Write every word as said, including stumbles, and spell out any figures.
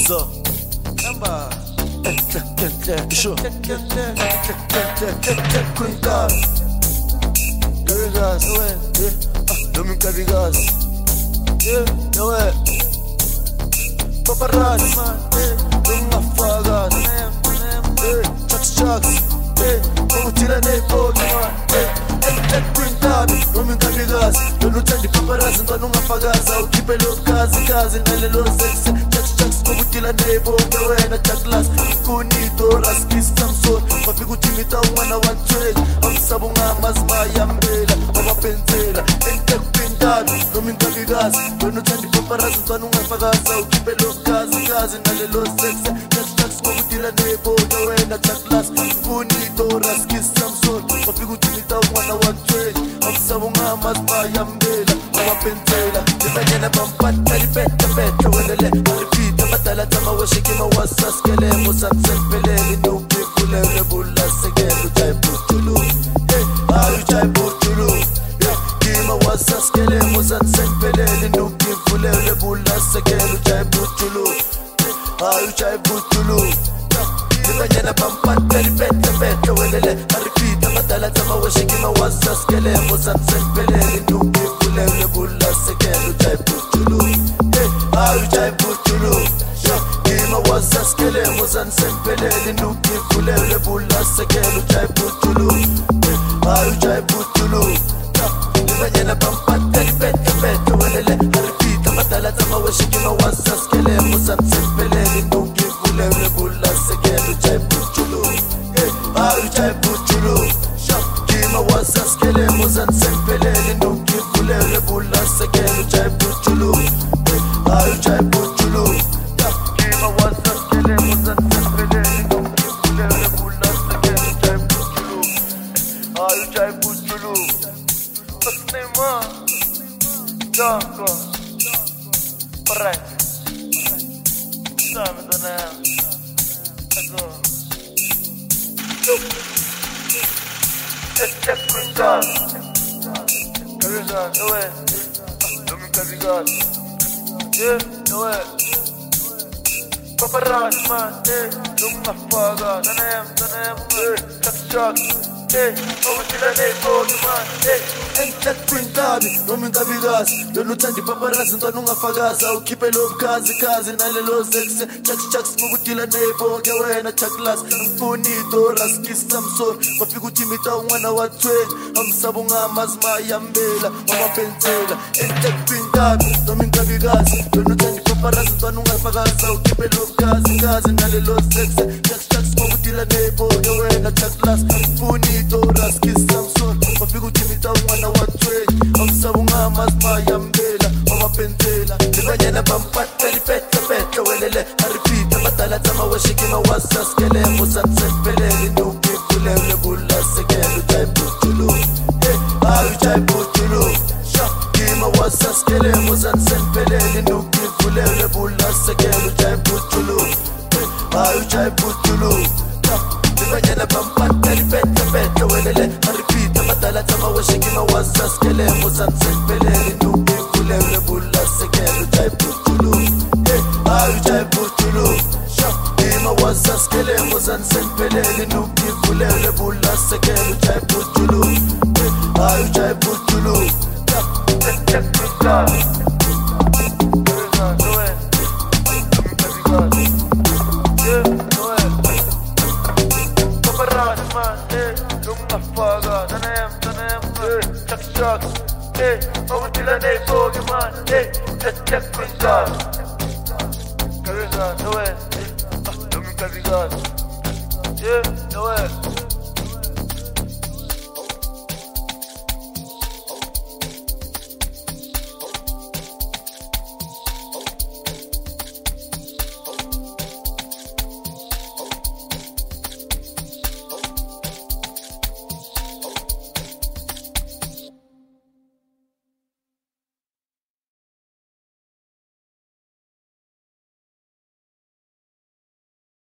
So, number. Sure. Queen Gas. Gas, ouais. Domingo Vigas. Yeah, ouais. Paparazzi, man. Domingo Fagas. Chucks, chucks. Vamos tirar nem pouco, man. Queen Gas. Domingo Vigas. Eu não tenho de paparazzi, então não afagaza. O que pelo caso, caso, nele lo sexy. Chucks, chucks. Vamos tirar nem pouco, eu é na chaklas. Kunito, raskis, samsor. Mafigu timita, umana wa trade. Amsabunga, masma, yambela. Mama pensela, ente pintado. Domingo Vigas. Eu não tenho de paparazzi, então não afagaza. O que pelo caso, caso, nele lo sexy. Chucks, chucks. Vamos tirar nem pouco, eu é na chaklas. Kunito, raskis, samsor. Mafigu timita, umana wa trade. Amsabunga, masma, yambela. Mama pensela. Dependendo pampata, ripeta, peta, wedele. Repita, batala, tama, washiki, mawasa, skele, mosan, selpele, nuki, kule, rebula, segelu, jai, putulu. Hey, ayu, jai, putulu. Yeah, kima, wasa, skele, mosan, selpele, nuki, kule, rebula, segelu, jai, putulu. Ayu, jai, putulu. Dipanyana pampata, ripeta, peta, wedele. Repita, batala, tama, washiki, mawasa, skele, mosan, selpele, nuki, kule, rebula, segelu, jai, putulu. Hey, ayu, jai, putulu. Kima wasa skele mozan sempele Nuki kule rebula sekelu jai putulu. Ayu jai putulu. Libanyana pampata ripeta peta welele. Haripita matala tama weshi kima wasa skele mozan sempele Nuki kule rebula sekelu jai putulu. Ayu jai putulu. Kima wasa skele mozan sempele Nuki kule rebula sekelu jai putulu. Ayu jai putulu. Ayu jai putulu. What's name, man? Darko. Correct. Sabe do name. Let's go. Let's check Queen Gas. Carissa, no way. Domingo Vigas. Yeah, no way. Paparazzi, man. Eh, Domingo Fagas. Danem, danem, eh, chucks, chucks. Hey, vamos tirar nem pouco, man. Hey, ente pintado, Domingo Vigas. Eu não tenho de paparazzi, então não afagaza. O que pelo caso, caso, nele lo sexy. Chucks, chucks, vamos tirar nem pouco. Eu é na chaklas. Bonito, raskis, samsor. Mafigu timita, umana wa trade. Amsabunga, masma, yambela. Mama pensela, ente pintado, Domingo Vigas. Eu não tenho de paparazzi, então não afagaza. O que pelo caso, caso, nele lo sexy. Chucks, chucks, vamos tirar nem pouco. Eu é na chaklas. Bonito, raskis, samsor. Mafigu timita, umana wa trade. Amsabunga, masma, yambela. Mama pensela. Libanyana pampata, ripeta, peta, welele. Haripita, batala, tama, washiki, mawasa, skele, mosan, selpele, nuki, kule, rebula, segelu, jai, putulu. Ayu jai putulu. Kima wasa, skele, mosan, selpele, nuki, kule, rebula, segelu, jai, putulu. Ayu jai putulu. Libanyana pampata, ripeta, peta, welele. Haripita, batala, tama, washiki, mawasa, skele, mosan, selpele, nuki, kule, rebula, segelu, jai, putulu. Ayu jai putulu. Kima wasa, skele, mosan, selpele, nuki, kule, rebula, segelu, jai, putulu. Ayu jai putulu. Let's check Queen Gas. Carissa, no way. Domingo Vigas. Yeah, no way. Paparazzi, man. Hey, Domingo Fagas. Danem, danem, hey, chucks, chucks. Hey, vamos tirar nem pouco, man. Hey, let's check Queen Gas. Carissa, no way. Domingo Vigas. Yeah, no way.